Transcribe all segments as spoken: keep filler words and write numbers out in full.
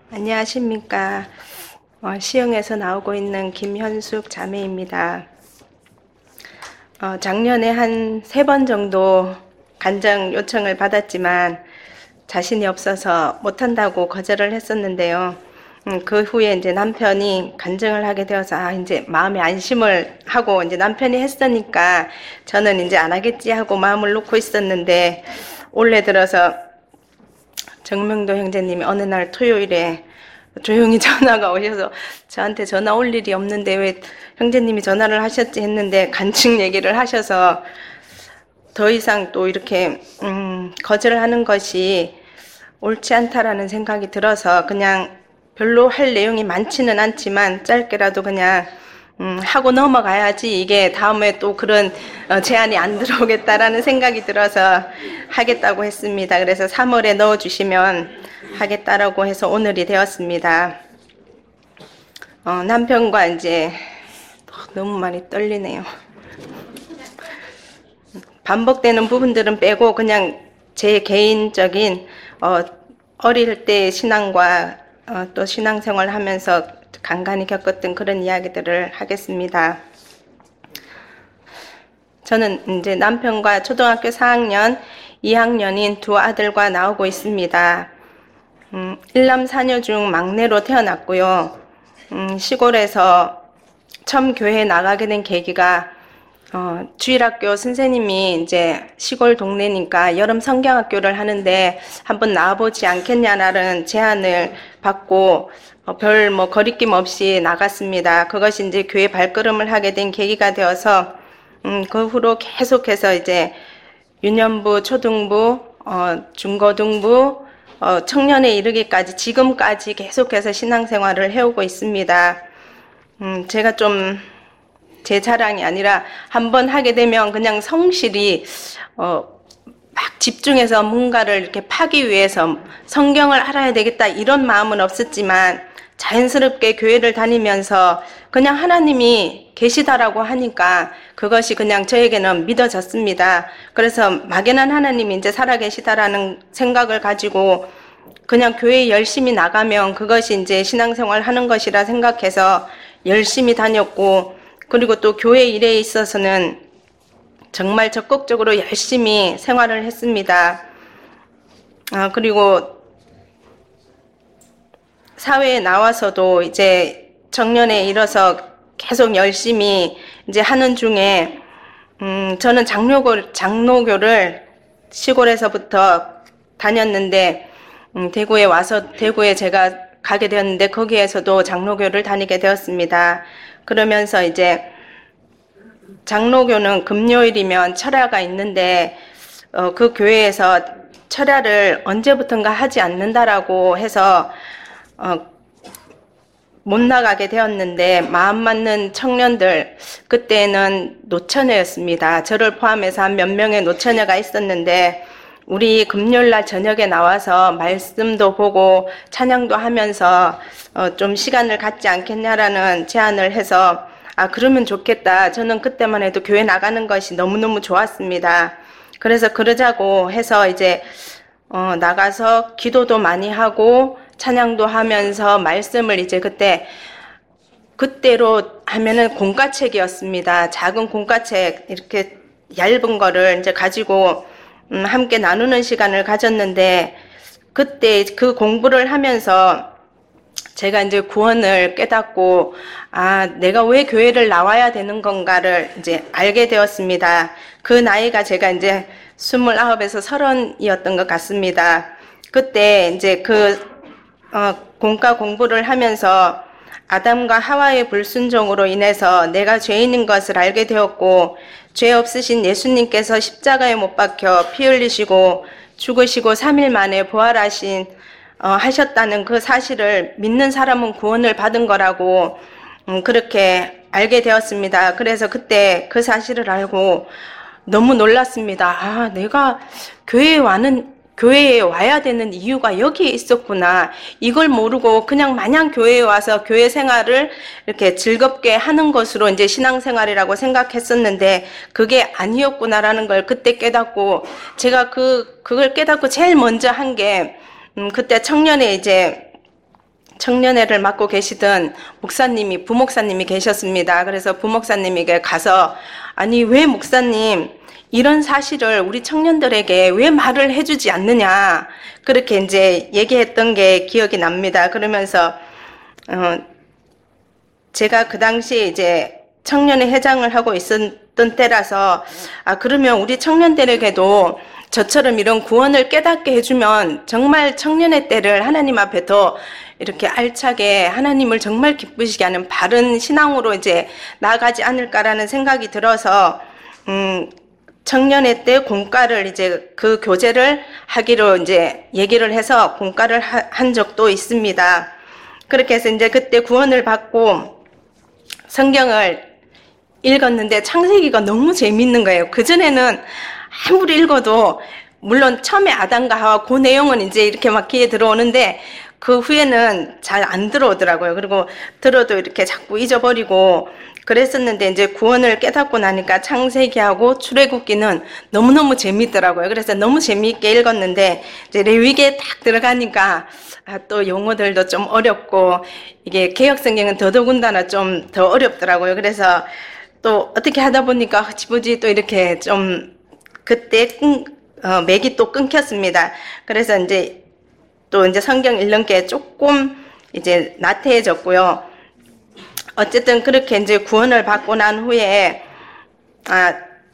안녕하십니까. 어, 시흥에서 나오고 있는 김현숙 자매입니다. 어, 작년에 한 세 번 정도 간증 요청을 받았지만 자신이 없어서 못한다고 거절을 했었는데요. 음, 그 후에 이제 남편이 간증을 하게 되어서 아, 이제 마음에 안심을 하고 이제 남편이 했으니까 저는 이제 안 하겠지 하고 마음을 놓고 있었는데 올해 들어서 정명도 형제님이 어느 날 토요일에 조용히 전화가 오셔서 저한테 전화 올 일이 없는데 왜 형제님이 전화를 하셨지 했는데 간증 얘기를 하셔서 더 이상 또 이렇게 음, 거절하는 것이 옳지 않다라는 생각이 들어서 그냥 별로 할 내용이 많지는 않지만 짧게라도 그냥 음, 하고 넘어가야지 이게 다음에 또 그런 어, 제안이 안 들어오겠다라는 생각이 들어서 하겠다고 했습니다. 그래서 삼월에 넣어주시면 하겠다라고 해서 오늘이 되었습니다. 어, 남편과 이제 너무 많이 떨리네요. 반복되는 부분들은 빼고 그냥 제 개인적인 어, 어릴 때 신앙과 어, 또 신앙생활 하면서 간간히 겪었던 그런 이야기들을 하겠습니다. 저는 이제 남편과 초등학교 사 학년, 이 학년인 두 아들과 나오고 있습니다. 음, 일남 사녀 중 막내로 태어났고요. 음, 시골에서 처음 교회에 나가게 된 계기가 어, 주일학교 선생님이 이제 시골 동네니까 여름 성경학교를 하는데 한번 나와보지 않겠냐라는 제안을 받고 어, 별 뭐 거리낌 없이 나갔습니다. 그것이 이제 교회 발걸음을 하게 된 계기가 되어서 음, 그 후로 계속해서 이제 유년부, 초등부, 어, 중고등부, 어, 청년에 이르기까지 지금까지 계속해서 신앙생활을 해오고 있습니다. 음, 제가 좀 제 자랑이 아니라 한번 하게 되면 그냥 성실히 어, 막 집중해서 뭔가를 이렇게 파기 위해서 성경을 알아야 되겠다 이런 마음은 없었지만 자연스럽게 교회를 다니면서 그냥 하나님이 계시다라고 하니까 그것이 그냥 저에게는 믿어졌습니다. 그래서 막연한 하나님이 이제 살아계시다라는 생각을 가지고 그냥 교회에 열심히 나가면 그것이 이제 신앙생활 하는 것이라 생각해서 열심히 다녔고 그리고 또 교회 일에 있어서는 정말 적극적으로 열심히 생활을 했습니다. 아, 그리고 사회에 나와서도 이제 정년에 이뤄서 계속 열심히 이제 하는 중에, 음, 저는 장로교, 장로교를 시골에서부터 다녔는데, 음, 대구에 와서, 대구에 제가 가게 되었는데, 거기에서도 장로교를 다니게 되었습니다. 그러면서 이제 장로교는 금요일이면 철야가 있는데 어, 그 교회에서 철야를 언제부턴가 하지 않는다라고 해서 어, 못 나가게 되었는데 마음 맞는 청년들 그때는 노처녀였습니다. 저를 포함해서 한 몇 명의 노처녀가 있었는데 우리 금요일날 저녁에 나와서 말씀도 보고 찬양도 하면서 어, 좀 시간을 갖지 않겠냐라는 제안을 해서 아 그러면 좋겠다. 저는 그때만 해도 교회 나가는 것이 너무너무 좋았습니다. 그래서 그러자고 해서 이제 어, 나가서 기도도 많이 하고 찬양도 하면서 말씀을 이제 그때 그때로 하면은 공과책이었습니다. 작은 공과책 이렇게 얇은 거를 이제 가지고 음, 함께 나누는 시간을 가졌는데 그때 그 공부를 하면서 제가 이제 구원을 깨닫고 아 내가 왜 교회를 나와야 되는 건가를 이제 알게 되었습니다. 그 나이가 제가 이제 스물아홉에서 서른이었던 것 같습니다. 그때 이제 그 어, 공과 공부를 하면서 아담과 하와의 불순종으로 인해서 내가 죄인인 것을 알게 되었고 죄 없으신 예수님께서 십자가에 못 박혀 피 흘리시고 죽으시고 삼 일 만에 부활하신 어, 하셨다는 그 사실을 믿는 사람은 구원을 받은 거라고 음, 그렇게 알게 되었습니다. 그래서 그때 그 사실을 알고 너무 놀랐습니다. 아, 내가 교회에 와는 교회에 와야 되는 이유가 여기에 있었구나. 이걸 모르고 그냥 마냥 교회에 와서 교회 생활을 이렇게 즐겁게 하는 것으로 이제 신앙생활이라고 생각했었는데 그게 아니었구나라는 걸 그때 깨닫고 제가 그, 그걸 깨닫고 제일 먼저 한 게, 음, 그때 청년에 이제 청년회를 맡고 계시던 목사님이, 부목사님이 계셨습니다. 그래서 부목사님에게 가서, 아니, 왜 목사님, 이런 사실을 우리 청년들에게 왜 말을 해주지 않느냐. 그렇게 이제 얘기했던 게 기억이 납니다. 그러면서, 어, 제가 그 당시에 이제 청년회 회장을 하고 있었던 때라서, 아, 그러면 우리 청년들에게도 저처럼 이런 구원을 깨닫게 해주면 정말 청년의 때를 하나님 앞에 더 이렇게 알차게 하나님을 정말 기쁘시게 하는 바른 신앙으로 이제 나아가지 않을까라는 생각이 들어서, 음, 청년회 때 공과를 이제 그 교제를 하기로 이제 얘기를 해서 공과를 하, 한 적도 있습니다. 그렇게 해서 이제 그때 구원을 받고 성경을 읽었는데 창세기가 너무 재밌는 거예요. 그전에는 아무리 읽어도 물론 처음에 아담과 하와 그 내용은 이제 이렇게 막 귀에 들어오는데 그 후에는 잘 안 들어오더라고요. 그리고 들어도 이렇게 자꾸 잊어버리고 그랬었는데 이제 구원을 깨닫고 나니까 창세기하고 출애굽기는 너무너무 재밌더라고요. 그래서 너무 재미있게 읽었는데 이제 레위기에 딱 들어가니까 아, 또 용어들도 좀 어렵고 이게 개역성경은 더더군다나 좀 더 어렵더라고요. 그래서 또 어떻게 하다 보니까 흐지부지 또 이렇게 좀 그때 끈, 어, 맥이 또 끊겼습니다. 그래서 이제 또 이제 성경 읽는 게 조금 이제 나태해졌고요. 어쨌든 그렇게 이제 구원을 받고 난 후에, 아,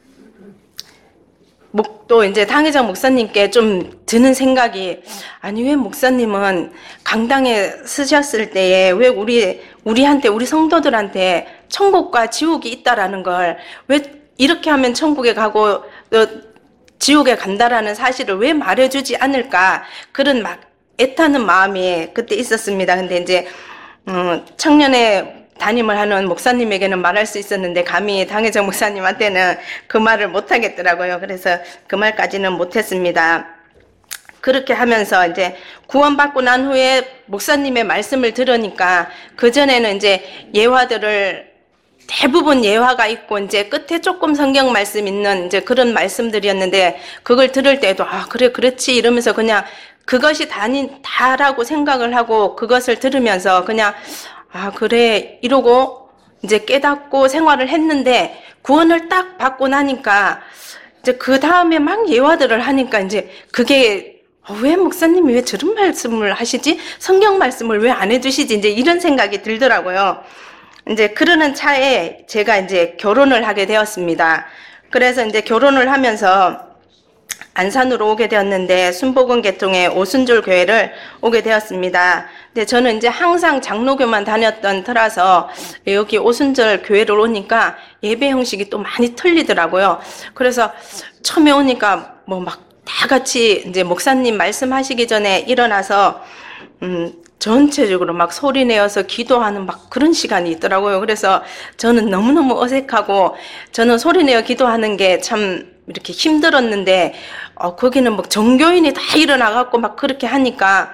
또 이제 당회장 목사님께 좀 드는 생각이, 아니, 왜 목사님은 강당에 쓰셨을 때에 왜 우리, 우리한테, 우리 성도들한테 천국과 지옥이 있다라는 걸 왜 이렇게 하면 천국에 가고, 또 지옥에 간다라는 사실을 왜 말해주지 않을까. 그런 막 애타는 마음이 그때 있었습니다. 근데 이제, 음, 청년회 담임을 하는 목사님에게는 말할 수 있었는데 감히 당회장 목사님한테는 그 말을 못 하겠더라고요. 그래서 그 말까지는 못했습니다. 그렇게 하면서 이제 구원받고 난 후에 목사님의 말씀을 들으니까 그전에는 이제 예화들을 대부분 예화가 있고 이제 끝에 조금 성경 말씀 있는 이제 그런 말씀들이었는데 그걸 들을 때도 아, 그래, 그렇지 이러면서 그냥 그것이 다니, 다라고 생각을 하고 그것을 들으면서 그냥 아, 그래, 이러고 이제 깨닫고 생활을 했는데 구원을 딱 받고 나니까 이제 그 다음에 막 예화들을 하니까 이제 그게 어, 왜 목사님이 왜 저런 말씀을 하시지? 성경 말씀을 왜 안 해주시지? 이제 이런 생각이 들더라고요. 이제 그러는 차에 제가 이제 결혼을 하게 되었습니다. 그래서 이제 결혼을 하면서 안산으로 오게 되었는데 순복음 계통의 오순절 교회를 오게 되었습니다. 근데 저는 이제 항상 장로교만 다녔던 터라서 여기 오순절 교회를 오니까 예배 형식이 또 많이 틀리더라고요. 그래서 처음에 오니까 뭐 막 다 같이 이제 목사님 말씀하시기 전에 일어나서 음 전체적으로 막 소리 내어서 기도하는 막 그런 시간이 있더라고요. 그래서 저는 너무너무 어색하고 저는 소리 내어 기도하는 게 참 이렇게 힘들었는데 어, 거기는 막 정교인이 다 일어나갖고 막 그렇게 하니까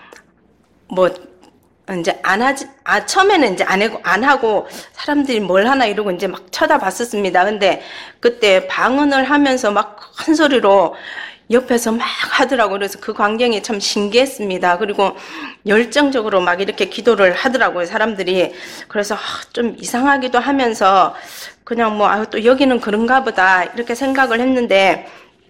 뭐 이제 안 하지, 아, 처음에는 이제 안 하고, 안 하고 사람들이 뭘 하나 이러고 이제 막 쳐다봤었습니다. 근데 그때 방언을 하면서 막 큰 소리로 옆에서 막 하더라고요. 그래서 그 광경이 참 신기했습니다. 그리고 열정적으로 막 이렇게 기도를 하더라고요, 사람들이. 그래서 좀 이상하기도 하면서 그냥 뭐, 아, 또 여기는 그런가 보다 이렇게 생각을 했는데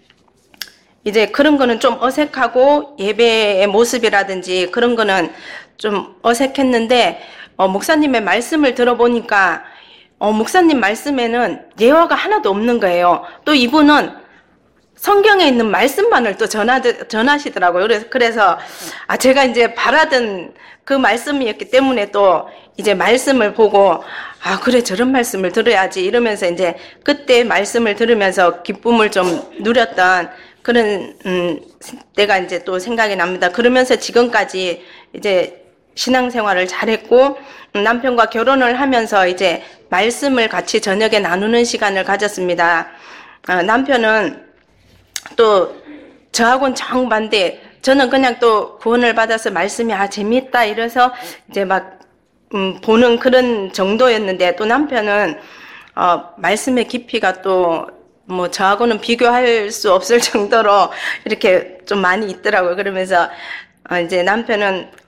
이제 그런 거는 좀 어색하고 예배의 모습이라든지 그런 거는 좀 어색했는데 어, 목사님의 말씀을 들어보니까 어, 목사님 말씀에는 예화가 하나도 없는 거예요. 또 이분은 성경에 있는 말씀만을 또 전하, 전하시더라고요. 그래서, 그래서, 아, 제가 이제 바라던 그 말씀이었기 때문에 또 이제 말씀을 보고, 아, 그래, 저런 말씀을 들어야지. 이러면서 이제 그때 말씀을 들으면서 기쁨을 좀 누렸던 그런, 음, 때가 이제 또 생각이 납니다. 그러면서 지금까지 이제 신앙생활을 잘했고, 남편과 결혼을 하면서 이제 말씀을 같이 저녁에 나누는 시간을 가졌습니다. 어, 남편은 또 저하고는 정반대. 저는 그냥 또 구원을 받아서 말씀이 아 재밌다 이래서 이제 막 음, 보는 그런 정도였는데 또 남편은 어, 말씀의 깊이가 또 뭐 저하고는 비교할 수 없을 정도로 이렇게 좀 많이 있더라고요. 그러면서 어, 이제 남편은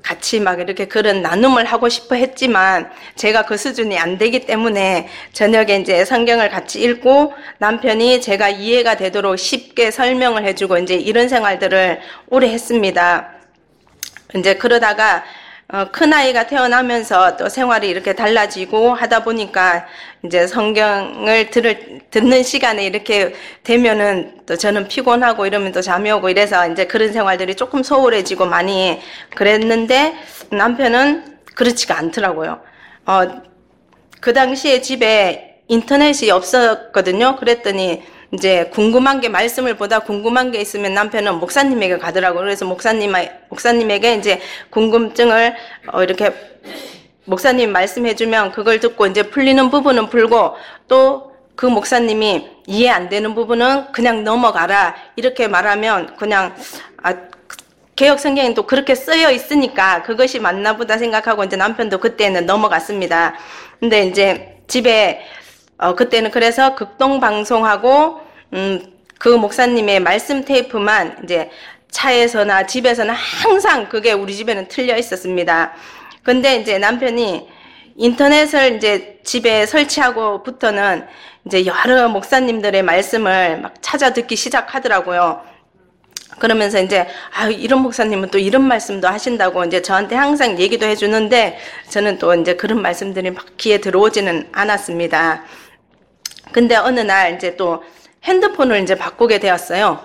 같이 막 이렇게 그런 나눔을 하고 싶어 했지만 제가 그 수준이 안 되기 때문에 저녁에 이제 성경을 같이 읽고 남편이 제가 이해가 되도록 쉽게 설명을 해주고 이제 이런 생활들을 오래 했습니다. 이제 그러다가 어, 큰아이가 태어나면서 또 생활이 이렇게 달라지고 하다 보니까 이제 성경을 들을, 듣는 시간에 이렇게 되면은 또 저는 피곤하고 이러면 또 잠이 오고 이래서 이제 그런 생활들이 조금 소홀해지고 많이 그랬는데 남편은 그렇지가 않더라고요. 어, 그 당시에 집에 인터넷이 없었거든요. 그랬더니 이제 궁금한 게 말씀을 보다 궁금한 게 있으면 남편은 목사님에게 가더라고요. 그래서 목사님, 목사님에게 이제 궁금증을 어 이렇게 목사님 말씀해주면 그걸 듣고 이제 풀리는 부분은 풀고 또 그 목사님이 이해 안 되는 부분은 그냥 넘어가라. 이렇게 말하면 그냥 아, 개혁 성경엔 또 그렇게 쓰여 있으니까 그것이 맞나 보다 생각하고 이제 남편도 그때는 넘어갔습니다. 근데 이제 집에 어, 그때는 그래서 극동 방송하고, 음, 그 목사님의 말씀 테이프만 이제 차에서나 집에서는 항상 그게 우리 집에는 틀려 있었습니다. 근데 이제 남편이 인터넷을 이제 집에 설치하고부터는 이제 여러 목사님들의 말씀을 막 찾아 듣기 시작하더라고요. 그러면서 이제, 아, 이런 목사님은 또 이런 말씀도 하신다고 이제 저한테 항상 얘기도 해주는데 저는 또 이제 그런 말씀들이 막 귀에 들어오지는 않았습니다. 근데 어느 날 이제 또 핸드폰을 이제 바꾸게 되었어요.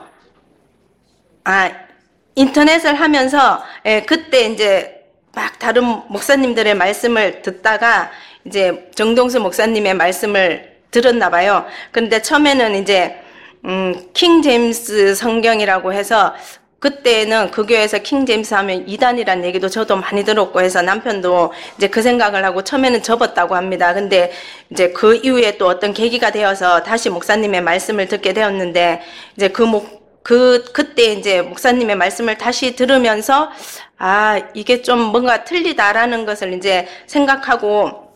아, 인터넷을 하면서, 예, 그때 이제 막 다른 목사님들의 말씀을 듣다가 이제 정동수 목사님의 말씀을 들었나 봐요. 근데 처음에는 이제, 음, 킹 제임스 성경이라고 해서 그때는 그 교회에서 킹 제임스 하면 이단이란 얘기도 저도 많이 들었고 해서 남편도 이제 그 생각을 하고 처음에는 접었다고 합니다. 근데 이제 그 이후에 또 어떤 계기가 되어서 다시 목사님의 말씀을 듣게 되었는데 이제 그 목, 그, 그때 이제 목사님의 말씀을 다시 들으면서 아, 이게 좀 뭔가 틀리다라는 것을 이제 생각하고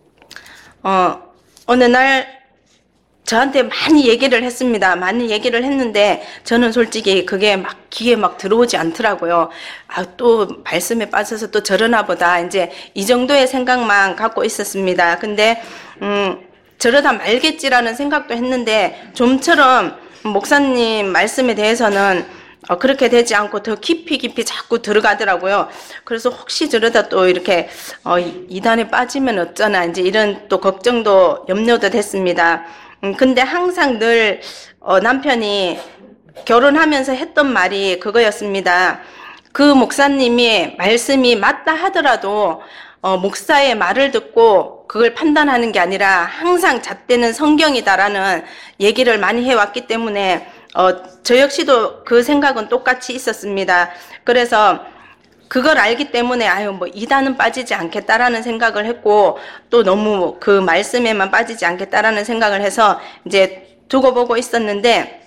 어, 어느 날 저한테 많이 얘기를 했습니다. 많이 얘기를 했는데 저는 솔직히 그게 막 귀에 막 들어오지 않더라고요. 아, 또 말씀에 빠져서 또 저러나 보다 이제 이 정도의 생각만 갖고 있었습니다. 근데 음, 저러다 말겠지라는 생각도 했는데 좀처럼 목사님 말씀에 대해서는 어, 그렇게 되지 않고 더 깊이 깊이 자꾸 들어가더라고요. 그래서 혹시 저러다 또 이렇게 어, 이단에 빠지면 어쩌나 이제 이런 또 걱정도 염려도 됐습니다. 음, 근데 항상 늘, 어, 남편이 결혼하면서 했던 말이 그거였습니다. 그 목사님이 말씀이 맞다 하더라도, 어, 목사의 말을 듣고 그걸 판단하는 게 아니라 항상 잣대는 성경이다라는 얘기를 많이 해왔기 때문에, 어, 저 역시도 그 생각은 똑같이 있었습니다. 그래서, 그걸 알기 때문에 아유 뭐 이단은 빠지지 않겠다라는 생각을 했고 또 너무 그 말씀에만 빠지지 않겠다라는 생각을 해서 이제 두고 보고 있었는데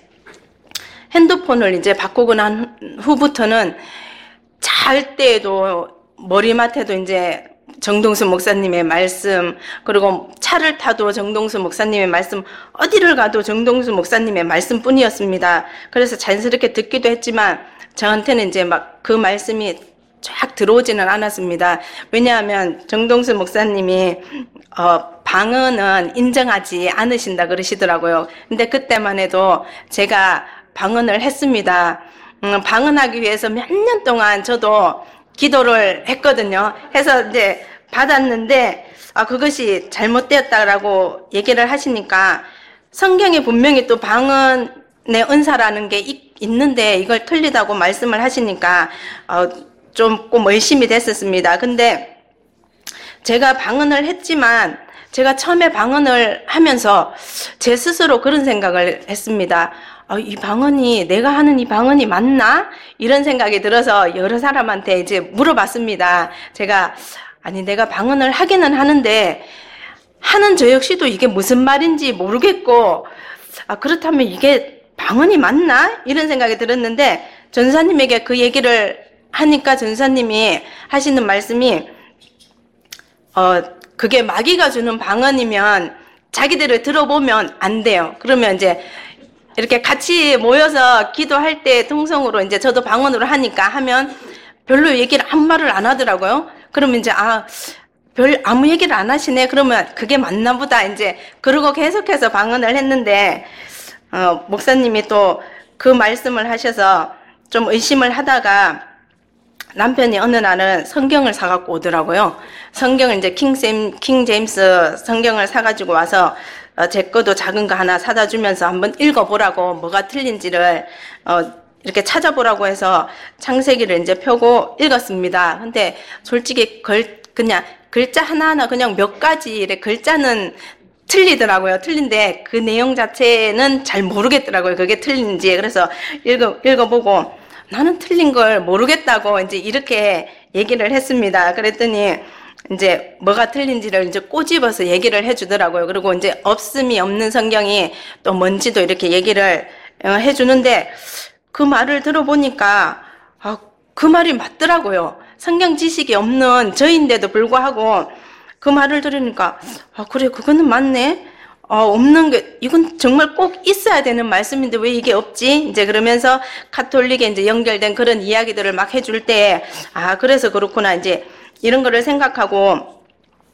핸드폰을 이제 바꾸고 난 후부터는 잘 때에도 머리맡에도 이제 정동수 목사님의 말씀 그리고 차를 타도 정동수 목사님의 말씀 어디를 가도 정동수 목사님의 말씀뿐이었습니다. 그래서 자연스럽게 듣기도 했지만 저한테는 이제 막 그 말씀이 쫙 들어오지는 않았습니다. 왜냐하면 정동수 목사님이 어, 방언은 인정하지 않으신다 그러시더라고요. 근데 그때만 해도 제가 방언을 했습니다. 음, 방언하기 위해서 몇 년 동안 저도 기도를 했거든요. 해서 이제 받았는데 아, 그것이 잘못되었다라고 얘기를 하시니까 성경에 분명히 또 방언의 은사라는 게 있, 있는데 이걸 틀리다고 말씀을 하시니까 어, 조금 의심이 됐었습니다. 근데 제가 방언을 했지만 제가 처음에 방언을 하면서 제 스스로 그런 생각을 했습니다. 아, 이 방언이 내가 하는 이 방언이 맞나? 이런 생각이 들어서 여러 사람한테 이제 물어봤습니다. 제가 아니 내가 방언을 하기는 하는데 하는 저 역시도 이게 무슨 말인지 모르겠고 아, 그렇다면 이게 방언이 맞나? 이런 생각이 들었는데 전사님에게 그 얘기를 하니까 전사님이 하시는 말씀이 어 그게 마귀가 주는 방언이면 자기들을 들어보면 안 돼요. 그러면 이제 이렇게 같이 모여서 기도할 때 통성으로 이제 저도 방언으로 하니까 하면 별로 얘기를 아무 말을 안 하더라고요. 그러면 이제 아, 별 아무 얘기를 안 하시네. 그러면 그게 맞나 보다. 이제 그러고 계속해서 방언을 했는데 어, 목사님이 또 그 말씀을 하셔서 좀 의심을 하다가 남편이 어느 날은 성경을 사갖고 오더라고요. 성경을 이제 킹, 킹 제임스 성경을 사가지고 와서 어, 제 거도 작은 거 하나 사다 주면서 한번 읽어보라고 뭐가 틀린지를 어, 이렇게 찾아보라고 해서 창세기를 이제 펴고 읽었습니다. 근데 솔직히 걸, 그냥 글자 하나하나 그냥 몇 가지 글자는 틀리더라고요. 틀린데 그 내용 자체는 잘 모르겠더라고요. 그게 틀린지. 그래서 읽어, 읽어보고 나는 틀린 걸 모르겠다고 이제 이렇게 얘기를 했습니다. 그랬더니 이제 뭐가 틀린지를 이제 꼬집어서 얘기를 해주더라고요. 그리고 이제 없음이 없는 성경이 또 뭔지도 이렇게 얘기를 해주는데 그 말을 들어보니까 아, 그 말이 맞더라고요. 성경 지식이 없는 저인데도 불구하고 그 말을 들으니까 아 그래 그거는 맞네. 어, 없는 게 이건 정말 꼭 있어야 되는 말씀인데 왜 이게 없지? 이제 그러면서 카톨릭에 이제 연결된 그런 이야기들을 막 해줄 때 아 그래서 그렇구나 이제 이런 거를 생각하고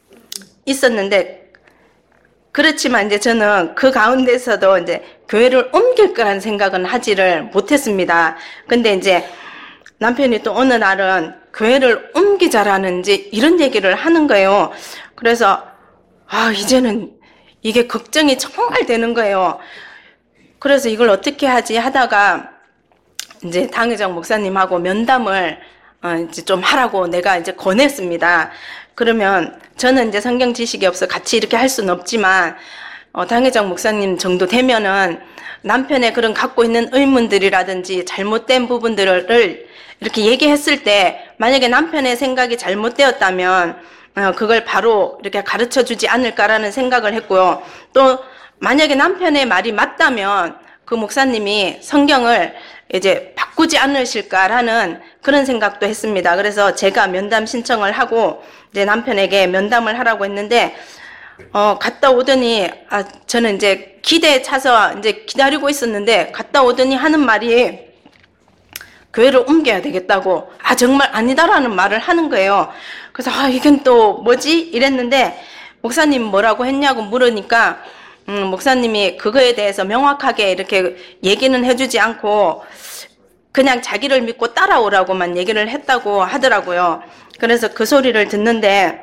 있었는데 그렇지만 이제 저는 그 가운데서도 이제 교회를 옮길 거라는 생각은 하지를 못했습니다. 근데 이제 남편이 또 어느 날은 교회를 옮기자라는 이제 이런 얘기를 하는 거예요. 그래서 아 이제는 이게 걱정이 정말 되는 거예요. 그래서 이걸 어떻게 하지 하다가 이제 당회장 목사님하고 면담을 어 이제 좀 하라고 내가 이제 권했습니다. 그러면 저는 이제 성경 지식이 없어 같이 이렇게 할 수는 없지만 어 당회장 목사님 정도 되면은 남편의 그런 갖고 있는 의문들이라든지 잘못된 부분들을 이렇게 얘기했을 때 만약에 남편의 생각이 잘못되었다면 어, 그걸 바로 이렇게 가르쳐 주지 않을까라는 생각을 했고요. 또 만약에 남편의 말이 맞다면 그 목사님이 성경을 이제 바꾸지 않으실까라는 그런 생각도 했습니다. 그래서 제가 면담 신청을 하고 이제 남편에게 면담을 하라고 했는데 어, 갔다 오더니 아, 저는 이제 기대에 차서 이제 기다리고 있었는데 갔다 오더니 하는 말이 교회를 옮겨야 되겠다고 아 정말 아니다라는 말을 하는 거예요. 그래서 아 이건 또 뭐지 이랬는데 목사님 뭐라고 했냐고 물으니까 음, 목사님이 그거에 대해서 명확하게 이렇게 얘기는 해주지 않고 그냥 자기를 믿고 따라오라고만 얘기를 했다고 하더라고요. 그래서 그 소리를 듣는데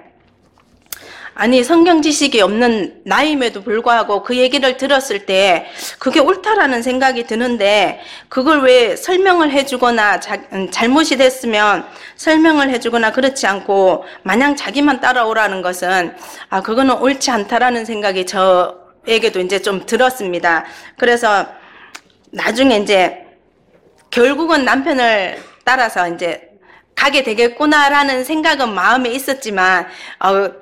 아니 성경 지식이 없는 나임에도 불구하고 그 얘기를 들었을 때 그게 옳다라는 생각이 드는데 그걸 왜 설명을 해주거나 자, 잘못이 됐으면 설명을 해주거나 그렇지 않고 마냥 자기만 따라오라는 것은 아 그거는 옳지 않다라는 생각이 저에게도 이제 좀 들었습니다. 그래서 나중에 이제 결국은 남편을 따라서 이제 가게 되겠구나라는 생각은 마음에 있었지만 어,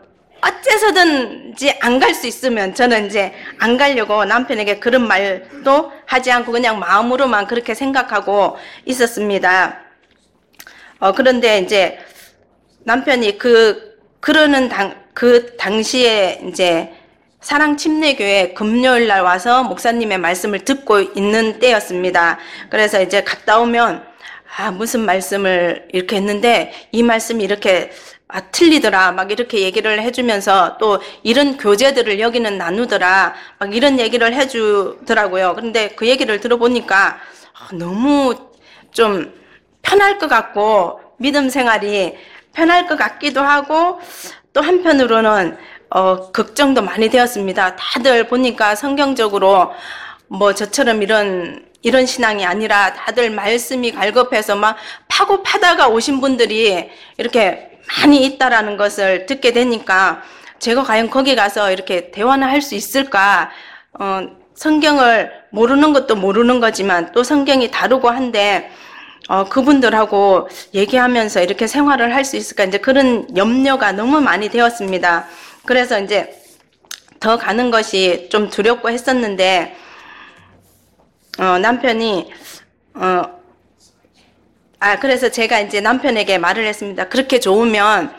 어째서든지 안 갈 수 있으면 저는 이제 안 가려고 남편에게 그런 말도 하지 않고 그냥 마음으로만 그렇게 생각하고 있었습니다. 어, 그런데 이제 남편이 그, 그러는 당, 그 당시에 이제 사랑침례교회 금요일 날 와서 목사님의 말씀을 듣고 있는 때였습니다. 그래서 이제 갔다 오면 아, 무슨 말씀을 이렇게 했는데 이 말씀이 이렇게 아, 틀리더라. 막 이렇게 얘기를 해주면서 또 이런 교제들을 여기는 나누더라. 막 이런 얘기를 해주더라고요. 그런데 그 얘기를 들어보니까 너무 좀 편할 것 같고 믿음 생활이 편할 것 같기도 하고 또 한편으로는 어, 걱정도 많이 되었습니다. 다들 보니까 성경적으로 뭐 저처럼 이런 이런 신앙이 아니라 다들 말씀이 갈급해서 막 파고 파다가 오신 분들이 이렇게 많이 있다라는 것을 듣게 되니까 제가 과연 거기 가서 이렇게 대화나 할 수 있을까? 어, 성경을 모르는 것도 모르는 거지만 또 성경이 다르고 한데 어, 그분들하고 얘기하면서 이렇게 생활을 할 수 있을까? 이제 그런 염려가 너무 많이 되었습니다. 그래서 이제 더 가는 것이 좀 두렵고 했었는데 어, 남편이 어, 아, 그래서 제가 이제 남편에게 말을 했습니다. 그렇게 좋으면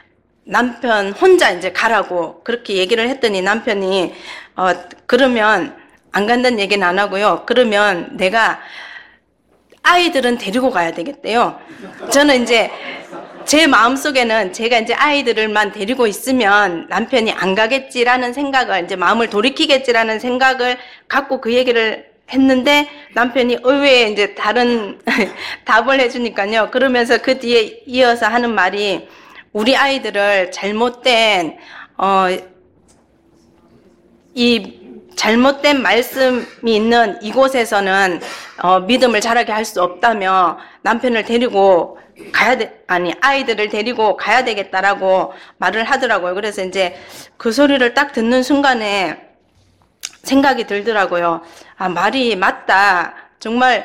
남편 혼자 이제 가라고 그렇게 얘기를 했더니 남편이, 어, 그러면 안 간다는 얘기는 안 하고요. 그러면 내가 아이들은 데리고 가야 되겠대요. 저는 이제 제 마음속에는 제가 이제 아이들만 데리고 있으면 남편이 안 가겠지라는 생각을, 이제 마음을 돌이키겠지라는 생각을 갖고 그 얘기를 했는데, 남편이 의외에 이제 다른 답을 해주니까요. 그러면서 그 뒤에 이어서 하는 말이, 우리 아이들을 잘못된 어 이 잘못된 말씀이 있는 이곳에서는 어, 믿음을 자라게 할 수 없다며 남편을 데리고 가야 돼, 아니 아이들을 데리고 가야 되겠다라고 말을 하더라고요. 그래서 이제 그 소리를 딱 듣는 순간에 생각이 들더라고요. 아, 말이 맞다. 정말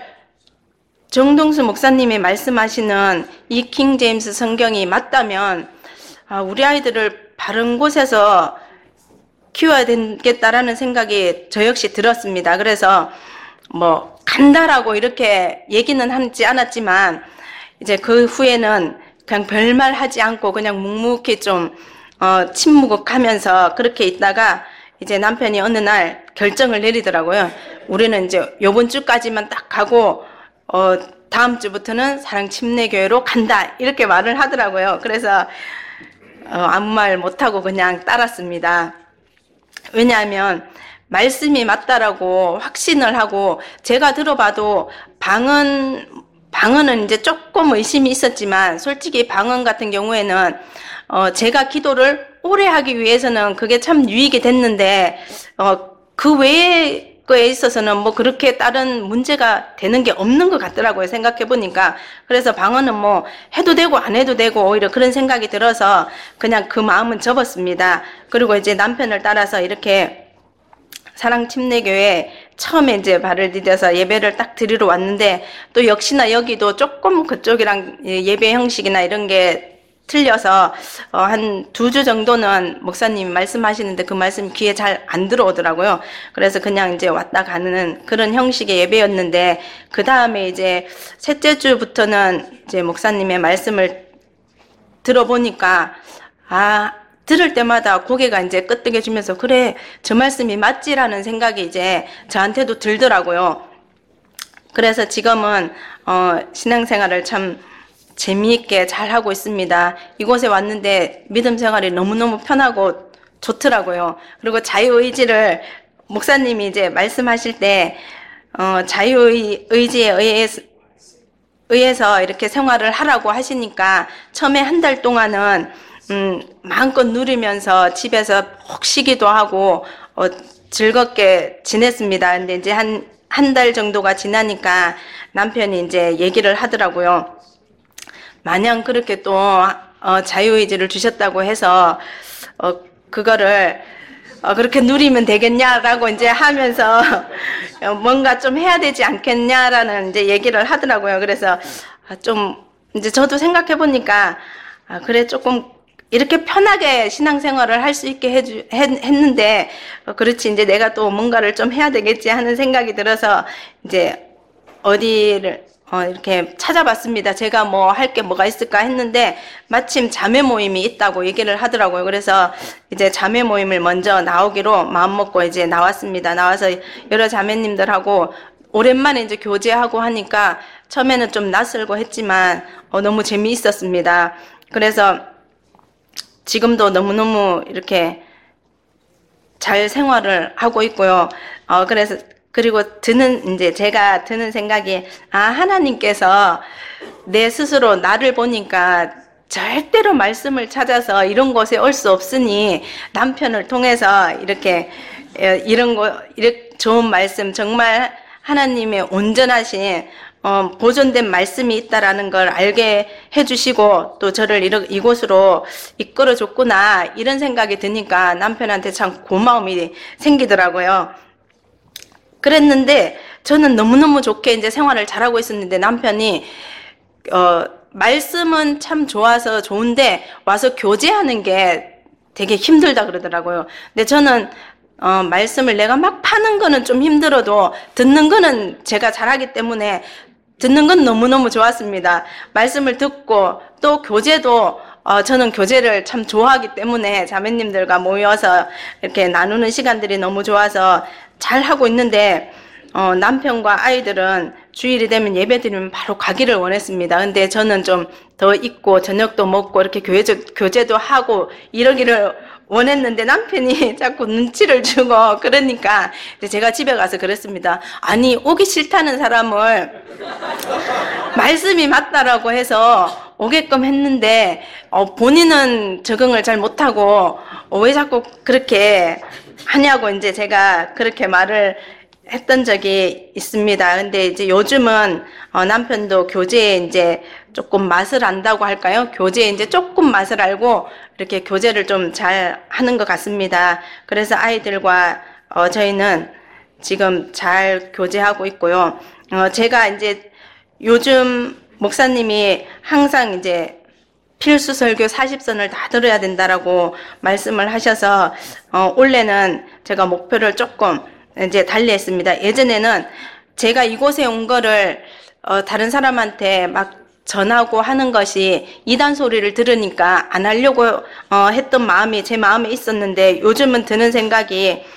정동수 목사님이 말씀하시는 이 킹 제임스 성경이 맞다면, 아, 우리 아이들을 바른 곳에서 키워야 되겠다라는 생각이 저 역시 들었습니다. 그래서 뭐 간다라고 이렇게 얘기는 하지 않았지만, 이제 그 후에는 그냥 별말 하지 않고 그냥 묵묵히 좀 어, 침묵하면서 그렇게 있다가, 이제 남편이 어느 날 결정을 내리더라고요. 우리는 이제 요번 주까지만 딱 가고 어, 다음 주부터는 사랑 침례교회로 간다, 이렇게 말을 하더라고요. 그래서 어, 아무 말 못하고 그냥 따랐습니다. 왜냐하면 말씀이 맞다라고 확신을 하고, 제가 들어봐도 방언, 방언은 이제 조금 의심이 있었지만, 솔직히 방언 같은 경우에는 어, 제가 기도를 오래 하기 위해서는 그게 참 유익이 됐는데, 어, 그 외에 거에 있어서는 뭐 그렇게 다른 문제가 되는 게 없는 것 같더라고요. 생각해 보니까. 그래서 방언은 뭐 해도 되고 안 해도 되고 오히려 그런 생각이 들어서 그냥 그 마음은 접었습니다. 그리고 이제 남편을 따라서 이렇게 사랑 침례교회 처음에 이제 발을 디뎌서 예배를 딱 드리러 왔는데, 또 역시나 여기도 조금 그쪽이랑 예배 형식이나 이런 게 틀려서 어, 한 두 주 정도는 목사님이 말씀하시는데 그 말씀 귀에 잘 안 들어오더라고요. 그래서 그냥 이제 왔다 가는 그런 형식의 예배였는데, 그 다음에 이제 셋째 주부터는 이제 목사님의 말씀을 들어보니까, 아, 들을 때마다 고개가 이제 끄덕여지면서, 그래, 저 말씀이 맞지라는 생각이 이제 저한테도 들더라고요. 그래서 지금은 어, 신앙생활을 참 재미있게 잘 하고 있습니다. 이곳에 왔는데 믿음 생활이 너무너무 편하고 좋더라고요. 그리고 자유의지를 목사님이 이제 말씀하실 때 어, 자유의지에 의해서, 의해서 이렇게 생활을 하라고 하시니까 처음에 한 달 동안은 음, 마음껏 누리면서 집에서 혹 쉬기도 하고 어, 즐겁게 지냈습니다. 근데 이제 한 한 달 정도가 지나니까 남편이 이제 얘기를 하더라고요. 마냥 그렇게 또 어, 자유의지를 주셨다고 해서 어, 그거를 어, 그렇게 누리면 되겠냐라고 이제 하면서 어, 뭔가 좀 해야 되지 않겠냐라는 이제 얘기를 하더라고요. 그래서 아, 좀 이제 저도 생각해 보니까 아, 그래, 조금 이렇게 편하게 신앙생활을 할 수 있게 해주, 했, 했는데 어, 그렇지, 이제 내가 또 뭔가를 좀 해야 되겠지 하는 생각이 들어서 이제 어디를 어, 이렇게 찾아봤습니다. 제가 뭐 할 게 뭐가 있을까 했는데 마침 자매 모임이 있다고 얘기를 하더라고요. 그래서 이제 자매 모임을 먼저 나오기로 마음먹고 이제 나왔습니다. 나와서 여러 자매님들하고 오랜만에 이제 교제하고 하니까 처음에는 좀 낯설고 했지만 어, 너무 재미있었습니다. 그래서 지금도 너무너무 이렇게 잘 생활을 하고 있고요. 어, 그래서 그리고 드는, 이제 제가 드는 생각이, 아, 하나님께서 내 스스로 나를 보니까 절대로 말씀을 찾아서 이런 곳에 올 수 없으니 남편을 통해서 이렇게, 이런 거, 이렇게 좋은 말씀, 정말 하나님의 온전하신, 어, 보존된 말씀이 있다라는 걸 알게 해주시고 또 저를 이러, 이곳으로 이끌어줬구나, 이런 생각이 드니까 남편한테 참 고마움이 생기더라고요. 그랬는데 저는 너무너무 좋게 이제 생활을 잘하고 있었는데 남편이 어 말씀은 참 좋아서 좋은데 와서 교제하는 게 되게 힘들다 그러더라고요. 근데 저는 어 말씀을 내가 막 파는 거는 좀 힘들어도 듣는 거는 제가 잘하기 때문에 듣는 건 너무너무 좋았습니다. 말씀을 듣고 또 교제도 어, 저는 교제를 참 좋아하기 때문에 자매님들과 모여서 이렇게 나누는 시간들이 너무 좋아서 잘 하고 있는데, 어, 남편과 아이들은 주일이 되면 예배 드리면 바로 가기를 원했습니다. 근데 저는 좀 더 있고 저녁도 먹고 이렇게 교제, 교제도 하고 이러기를 원했는데 남편이 자꾸 눈치를 주고 그러니까 이제 제가 집에 가서 그랬습니다. 아니 오기 싫다는 사람을 말씀이 맞다라고 해서 오게끔 했는데 어, 본인은 적응을 잘 못하고 어, 왜 자꾸 그렇게 하냐고 이제 제가 그렇게 말을 했던 적이 있습니다. 근데 이제 요즘은 어, 남편도 교제에 이제 조금 맛을 안다고 할까요? 교제에 이제 조금 맛을 알고 이렇게 교제를 좀 잘 하는 것 같습니다. 그래서 아이들과 어, 저희는 지금 잘 교제하고 있고요. 어, 제가 이제 요즘 목사님이 항상 이제 필수 설교 사십 선을 다 들어야 된다라고 말씀을 하셔서 어, 올해는 제가 목표를 조금 이제 달리했습니다. 예전에는 제가 이곳에 온 거를 어, 다른 사람한테 막 전하고 하는 것이 이단 소리를 들으니까 안 하려고 어, 했던 마음이 제 마음에 있었는데 요즘은 드는 생각이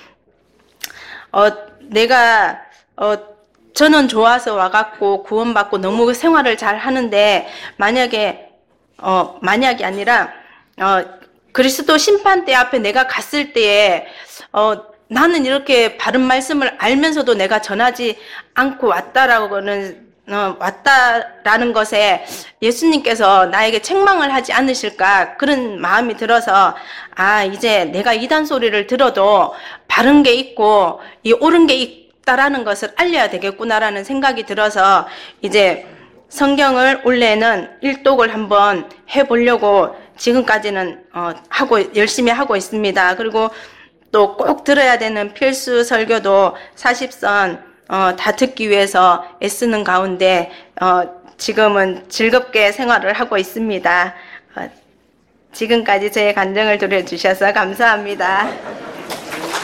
어, 내가 어, 저는 좋아서 와갖고 구원받고 너무 생활을 잘 하는데 만약에 어, 만약이 아니라 어, 그리스도 심판대 앞에 내가 갔을 때에 어, 나는 이렇게 바른 말씀을 알면서도 내가 전하지 않고 왔다라고는 어, 왔다라는 것에 예수님께서 나에게 책망을 하지 않으실까 그런 마음이 들어서 아 이제 내가 이단 소리를 들어도 바른 게 있고 이 옳은 게 있다라는 것을 알려야 되겠구나라는 생각이 들어서 이제 성경을 올해는 일독을 한번 해보려고 지금까지는 어, 하고 열심히 하고 있습니다. 그리고 또 꼭 들어야 되는 필수 설교도 사십 선 어, 다 듣기 위해서 애쓰는 가운데 어, 지금은 즐겁게 생활을 하고 있습니다. 어, 지금까지 제 간증을 들어주셔서 감사합니다.